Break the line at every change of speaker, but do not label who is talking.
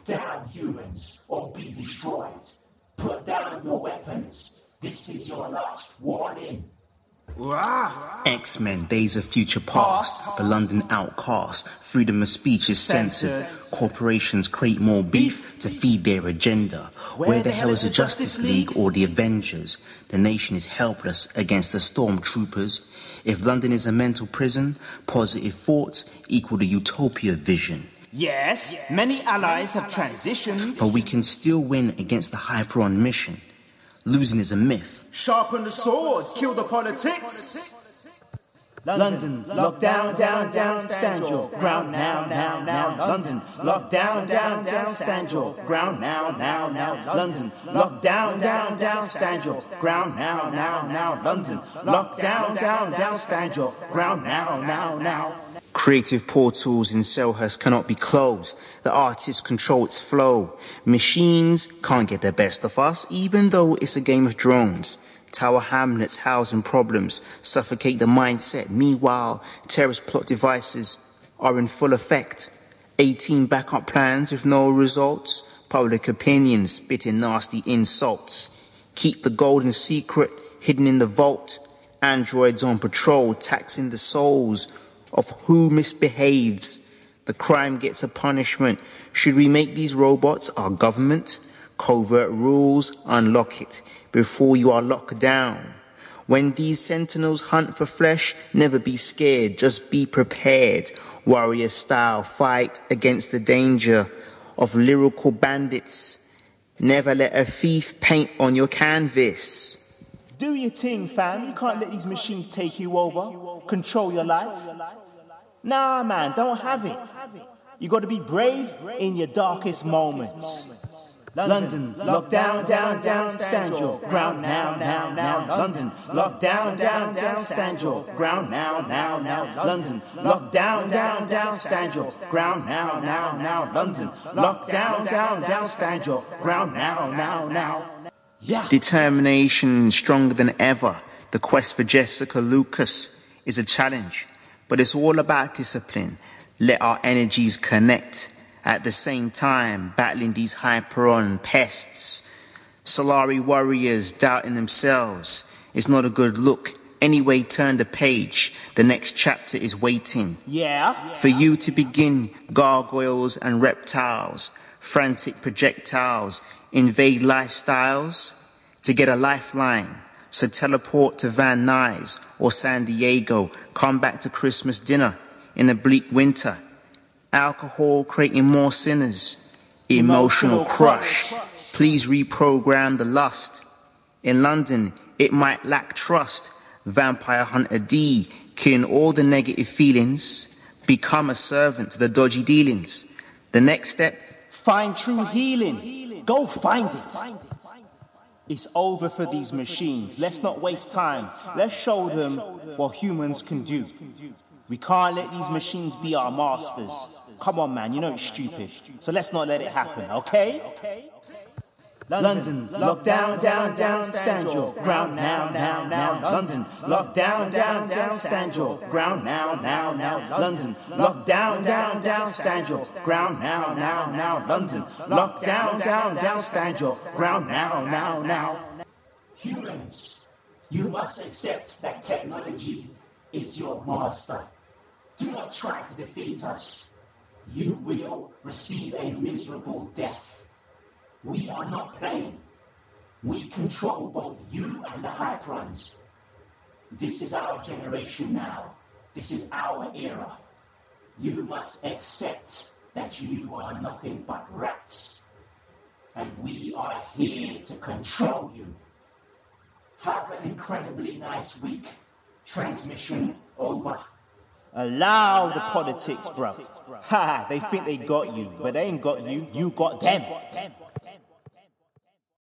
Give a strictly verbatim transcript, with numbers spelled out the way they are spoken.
down, humans, or be destroyed. Put down your weapons. This is your last warning.
X-Men, Days of Future Past, the London outcast, freedom of speech is censored, corporations create more beef to feed their agenda. Where the hell is the Justice League or the Avengers? The nation is helpless against the stormtroopers. If London is a mental prison, positive thoughts equal the utopia vision.
Yes, many allies have transitioned.
But we can still win against the Hyperon mission. Losing is a myth.
Sharpen the sword, kill the politics. London, lock down, down, down, stand your ground now, now, now. London, lock down, down, down, stand your ground now, now, now. London, lock down, down, down, stand your ground now, now, now. London, lock down, down, down, stand your ground now, now, now.
Creative portals in Selhurst cannot be closed. The artists control its flow. Machines can't get the best of us, even though it's a game of drones. Tower Hamlets housing problems suffocate the mindset. Meanwhile, terrorist plot devices are in full effect. eighteen backup plans with no results. Public opinion spitting nasty insults. Keep the golden secret hidden in the vault. Androids on patrol taxing the souls of who misbehaves. The crime gets a punishment. Should we make these robots our government? Covert rules, unlock it before you are locked down. When these sentinels hunt for flesh, never be scared, just be prepared. Warrior style, fight against the danger of lyrical bandits. Never let a thief paint on your canvas.
Do your thing, fam. You can't let these machines take you over, control your life. Nah, man, don't have it. You got to be brave in your darkest moments. London, lock down, down, down, stand your ground now, now, now. London, lock down, down, down, stand your ground now, now, now. London, lock down, down, down, stand your ground now, now, now. London, lock down, down, down, stand your ground now, now, now. Yeah.
Determination stronger than ever. The quest for Jessica Lucas is a challenge, but it's all about discipline. Let our energies connect. At the same time, battling these Hyperon pests. Solari warriors doubting themselves. It's not a good look. Anyway, turn the page. The next chapter is waiting.
Yeah.
For you to begin, gargoyles and reptiles, frantic projectiles, invade lifestyles. To get a lifeline, so teleport to Van Nuys or San Diego. Come back to Christmas dinner in a bleak winter. Alcohol creating more sinners. Emotional crush. Please reprogram the lust. In London, it might lack trust. Vampire Hunter D, killing all the negative feelings. Become a servant to the dodgy dealings. The next step,
find true healing. Go find it. It's over for these machines. Let's not waste time. Let's show them what humans can do. We can't let these machines be our masters. Come on, man, you know it's stupid. So let's not let it happen, okay? London, lock down, down, down, stand your ground now, now, now. London, lock down, down, down, stand your ground now, now, now. London, lock down, down, down, stand your ground now, now, now. London, lock down, down, down, stand your ground now, now, now.
Humans, you must accept that technology is your master. Do not try to defeat us. You will receive a miserable death. We are not playing. We control both you and the Hyperons. This is our generation now. This is our era. You must accept that you are nothing but rats. And we are here to control you. Have an incredibly nice week. Transmission over.
Allow the politics, bruv. Ha, they think they got you, but they ain't got you. You got them.